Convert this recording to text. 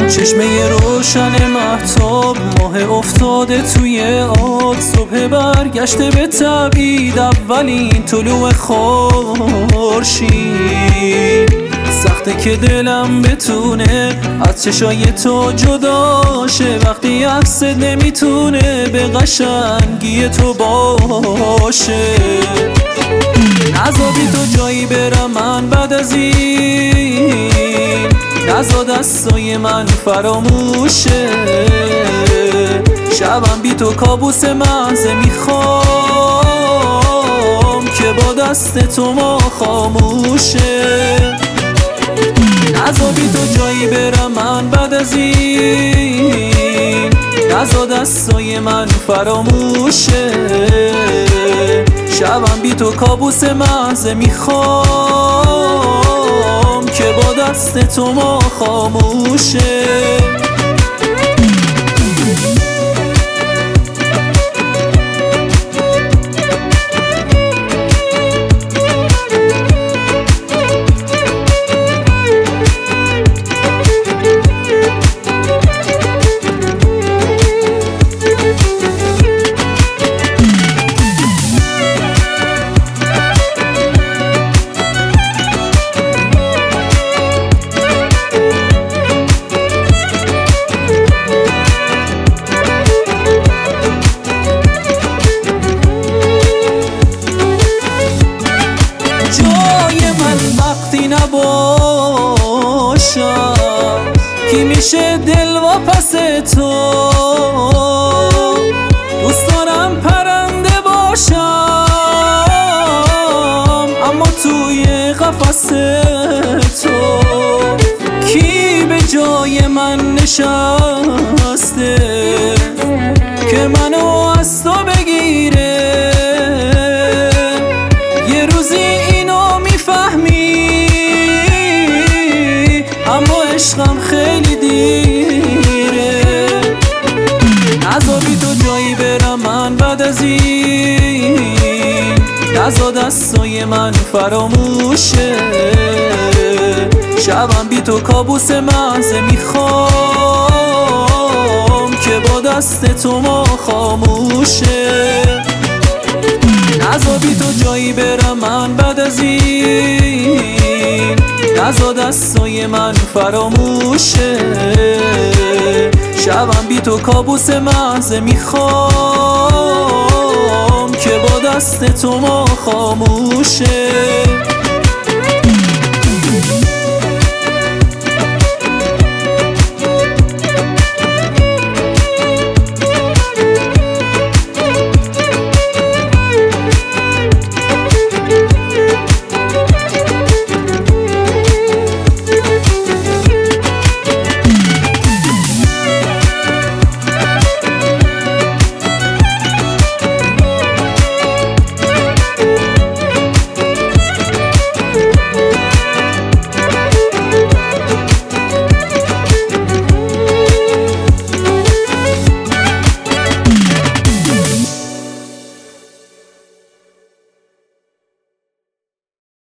چشمه روشن مهتاب، ماه افتاده توی آب، صبح برگشته به تبعید، اولین طلوع خورشید. سخته که دلم بتونه از چشای تو جدا شه، وقتی عکست نمیتونه به قشنگی تو باشه. نذار بی تو جایی برم من بعد از این، نذار دستای من فراموشه. شبم بی تو کابوس مغزه، میخوام که با دست تو ما خاموشه. نذار بی تو جایی برم من بعد از این، نذار دستای من فراموشه. شبم بی تو کابوس مغزه، میخوام که با دست تو ما خاموشه. وقتی نباشم کی میشه دلواپس تو؟ دوست دارم پرنده باشم اما توی قفس تو. کی به جای من نشسته که منو از تو بگیره؟ یه روزی اینو میفهمی اما عشقم خیلی دیره. نذار بی تو جایی برم من بعد از این، نذار دستای من فراموشه. شبم بی تو کابوس مغزه، میخوام که با دست تو ما خاموشه. نذار بی تو جایی برم من بعد از این، نذار دستای من فراموشه. شبم بی تو کابوس مغزه، میخوام که با دست تو ما خاموشه.